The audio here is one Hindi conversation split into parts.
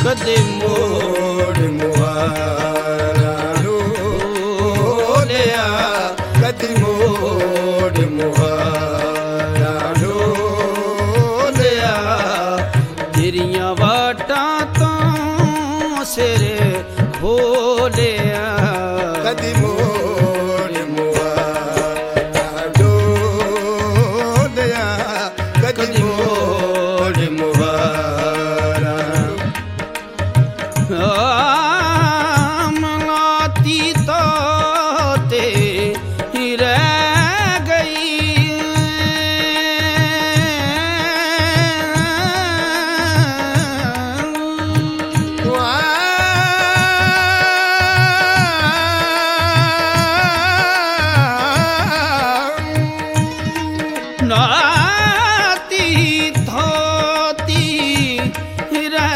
कदे मोड़ मुहारा ढोलिया कदे मोड़ मुहारा ढोलिया तेरियां वाटा तो सिरे भोलिया कदे मोड़ मुहारा ढोलिया कदे मोड़ मुहारा मनाती तो ते रह गई नाती धोती रह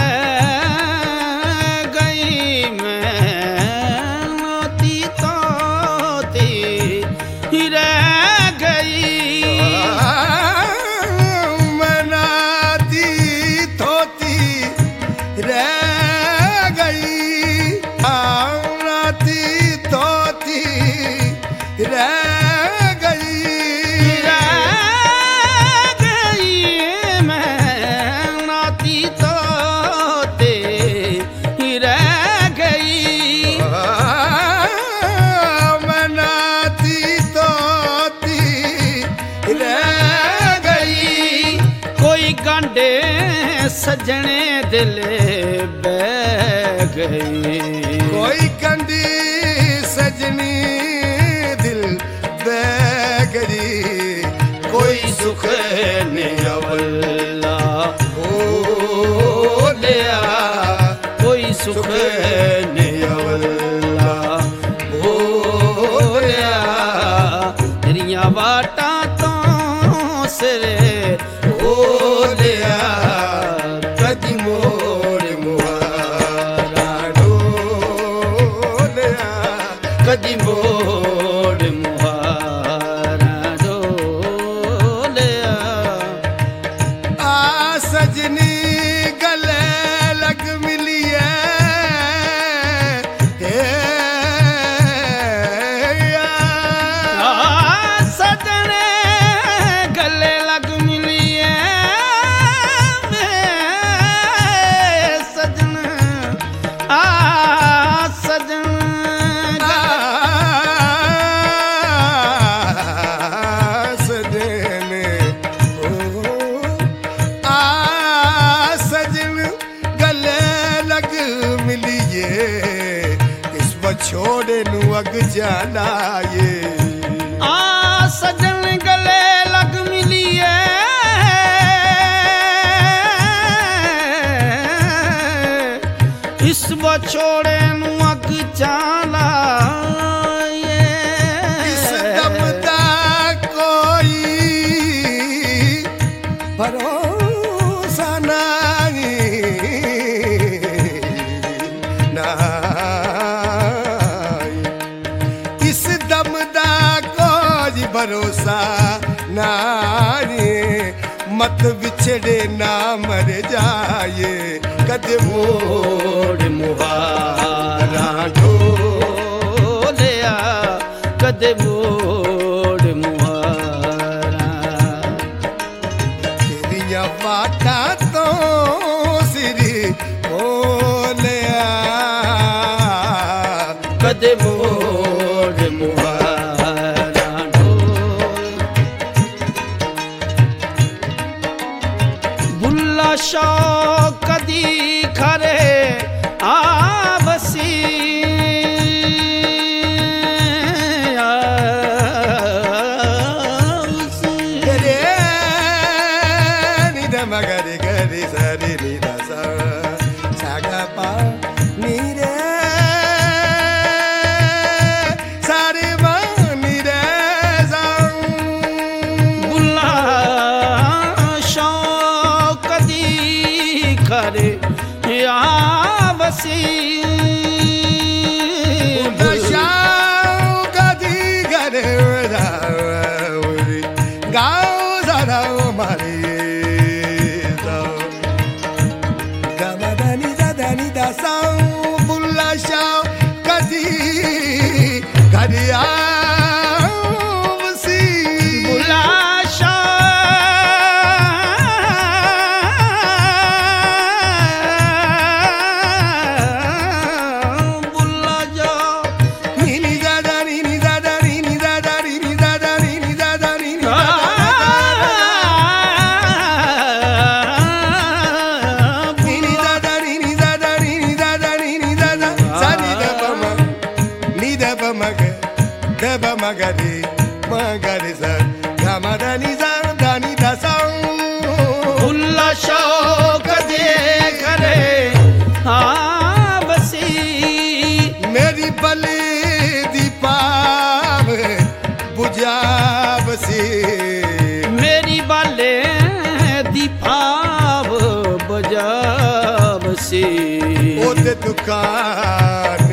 गई मैं नाती धोती रह गई मनाती धोती रह गई नाती धोती रह सजने दिल बह गई कोई कंडी सजनी दिल बह गई कोई सुख ने अवल्ला हो लिया कोई सुख ने अवल्ला हो लिया तेरियां वाटा तो सिरे हो लिया कदी मोड़ मुहारा ढोलिया कदी मोड़ मुहारा ढोलिया आ सजनी गले लग मिलिए सजने गले लग मिलिए छोड़े नू अग जाना ये आ सजन गले लग मिलिए इस बछोड़े नू अग जाना ये इस दम दा कोई भरोसा नहीं भरोसा नारे मत बिछड़े ना मर जाए कदे मोड़ मुहारा ढोलिया कदे मोड़ मुहारा तेरियां वाटा तो सिरी भोलिया कदे मोड़ मुहारा शौक कदी खरे आवसी रे नि द मगरे गरे सरे नि द सा सागा पा नि रे सारे मा नि रे सा बुल्ला खरे आवसी कदी करे गाँव जरा मारे गमदनी दादा नी दा सा बुल्ला शाह कदी घड़ी आवसी बुल्ला magari magari sa gamadani sa dani da sa बुल्ला शौक दे करे हाँ बसी मेरी बली दीपाव बुझा बसी मेरी बाले दीपाव बजा बसी ओते दुकान